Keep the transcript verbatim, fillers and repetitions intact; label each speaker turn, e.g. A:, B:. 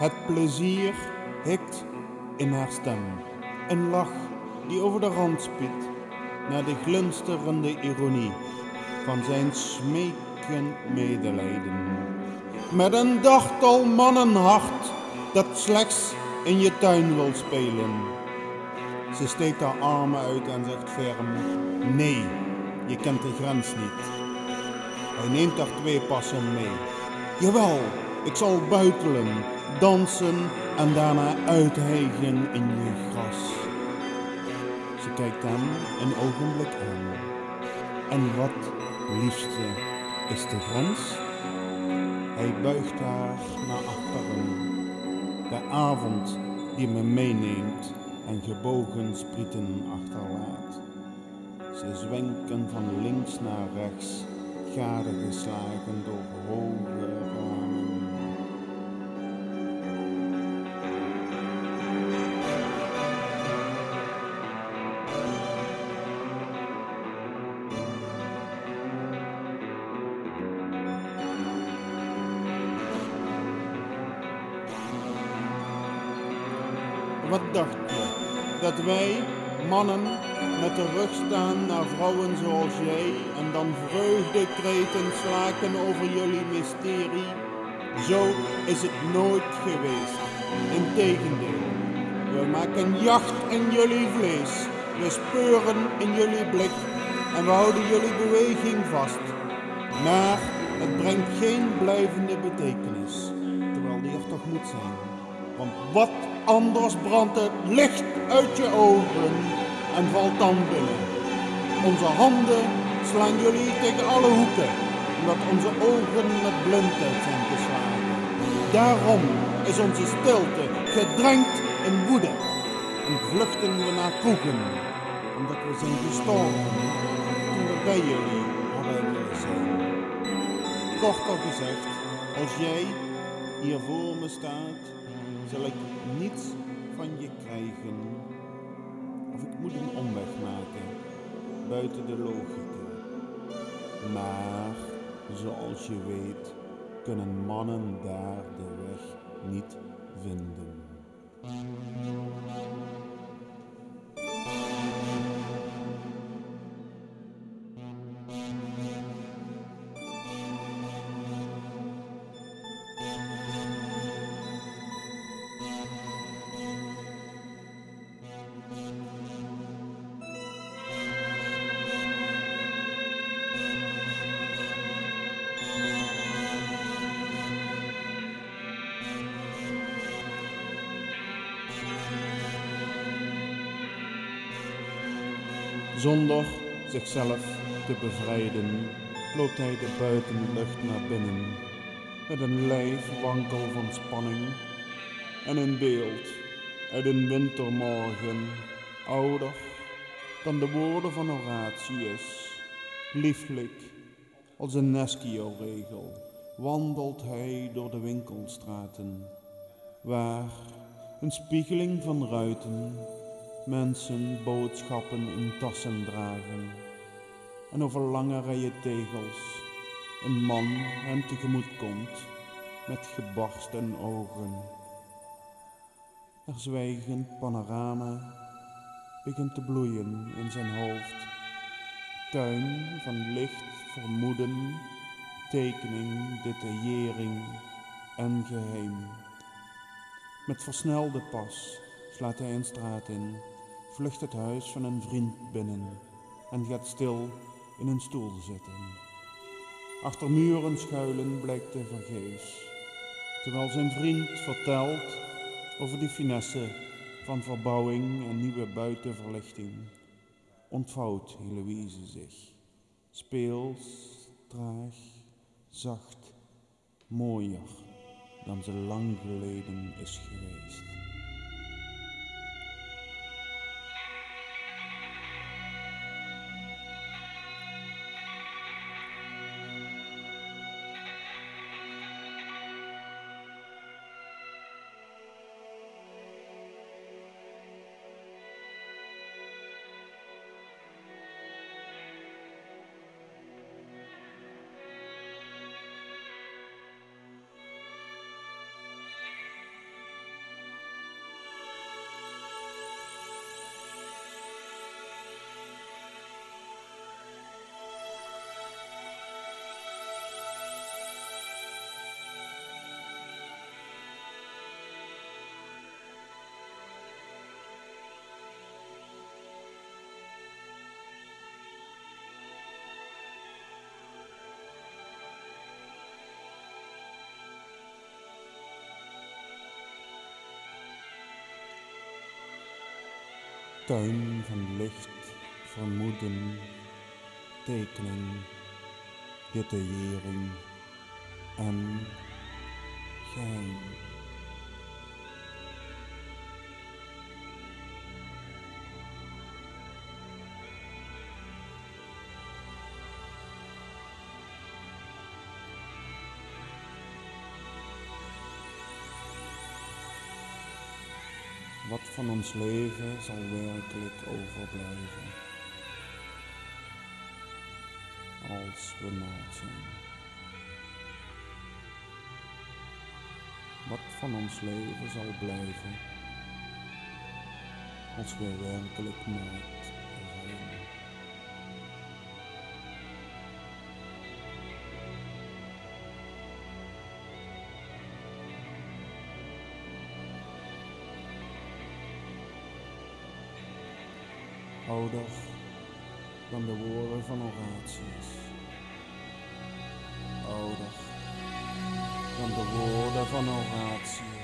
A: Het plezier hikt in haar stem. Een lach die over de rand spiet naar de glinsterende ironie van zijn smekend medelijden. Met een dartel mannenhart dat slechts in je tuin wil spelen. Ze steekt haar armen uit en zegt ferm: nee, je kent de grens niet. Hij neemt haar twee passen mee. Jawel, ik zal buitelen, dansen en daarna uithijgen in je gras. Ze kijkt hem een ogenblik aan. En wat, liefste, is de grens? Hij buigt haar naar achteren. De avond die me meeneemt en gebogen sprieten achterlaat. Ze zwenken van links naar rechts, gadegeslagen door hoge ramen. Wat dacht je? Dat wij, mannen, met de rug staan naar vrouwen zoals jij en dan vreugdekreten slaken over jullie mysterie? Zo is het nooit geweest. Integendeel, we maken jacht in jullie vlees, we speuren in jullie blik en we houden jullie beweging vast. Maar het brengt geen blijvende betekenis, terwijl die er toch moet zijn. Want wat anders brandt het licht uit je ogen en valt dan binnen. Onze handen slaan jullie tegen alle hoeken, omdat onze ogen met blindheid zijn geslagen. Daarom is onze stilte gedrenkt in woede en vluchten we naar kroegen, omdat we zijn gestorven toen we bij jullie hadden willen zijn. Korter gezegd, als jij hier voor me staat, zal ik niets van je krijgen, of ik moet een omweg maken, buiten de logica. Maar, zoals je weet, kunnen mannen daar de weg niet vinden. Zonder zichzelf te bevrijden, loopt hij de buitenlucht naar binnen, met een lijf wankel van spanning en een beeld uit een wintermorgen, ouder dan de woorden van Horatius. Lieflijk als een Neschio-regel wandelt hij door de winkelstraten, waar een spiegeling van ruiten mensen boodschappen in tassen dragen en over lange rijen tegels een man hen tegemoet komt met gebarsten ogen. Er zwijgend panorama begint te bloeien in zijn hoofd, tuin van licht, vermoeden, tekening, detaillering en geheim. Met versnelde pas slaat hij een straat in, vlucht het huis van een vriend binnen en gaat stil in een stoel zitten. Achter muren schuilen blijkt te vergeefs, terwijl zijn vriend vertelt over de finesse van verbouwing en nieuwe buitenverlichting. Ontvouwt Heloïse zich, speels, traag, zacht, mooier dan ze lang geleden is geweest. tuin van licht, vermoeden, tekening, detaillering en geheim. Wat van ons leven zal werkelijk overblijven als we naakt zijn? Wat van ons leven zal blijven als we werkelijk naakt zijn? Ouder dan de woorden van Horatius. Ouder dan de woorden van Horatius.